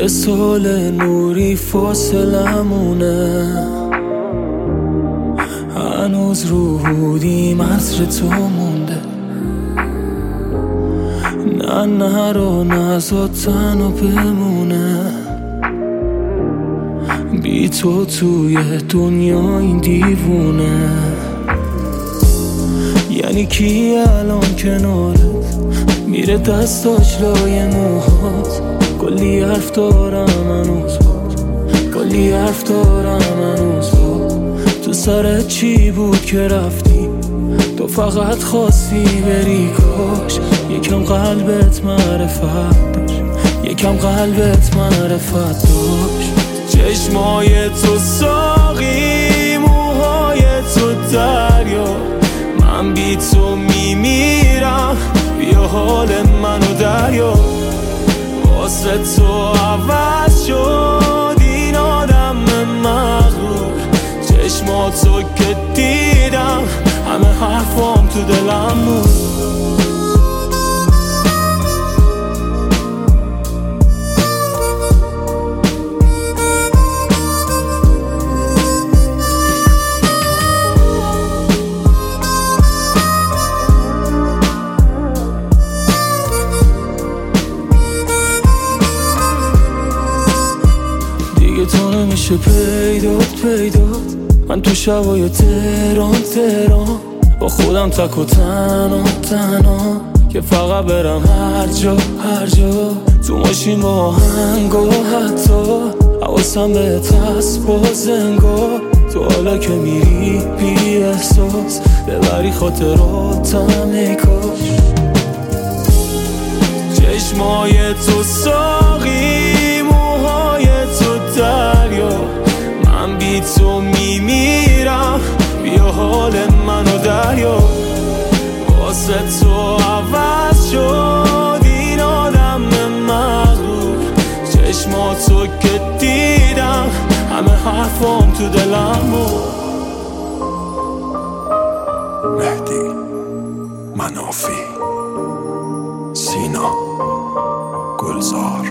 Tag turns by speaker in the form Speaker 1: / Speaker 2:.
Speaker 1: یه سال نوری فاصلمونه، هنوز رو هودیم عطر تو مونده. نه نرو نزا تنها بمونه، بی تو توی دنیا این دیوونه. یعنی کی الان کنارت میره دستاش لای موهات؟ کلی حرف دارم هنوز بود، کلی حرف دارم هنوز بود. تو سرت چی بود که رفتی؟ تو فقط خواستی بری کاش یکم قلبت معرفت داشت، یکم قلبت معرفت داشت. چشمای تو ساقی، موهای تو دریا، من بی تو میمیرم، بیا حال منو دریا. واسه تو عوض شد این آدم مغرور، چشماتو که دیدم همه حرفام تو دلم بود. دیگه تو نمیشه پیدات، من تو شبای تهران با خودم تک و تنها که فقط برم هر جا تو ماشین با آهنگ و حتی حواسم بهت هست باز انگار. تو حالا که میری بی احساس ببری خاطراتم ای کاش. چشمای تو ساقی، موهای تو دریا، من بی تو میمیرم، بیا حال منو دریا. واسه تو عوض شد این آدم مغرور، چشماتو که دیدم همه حرفام تو دلم بود.
Speaker 2: مهدی منافی، سینا گلزار.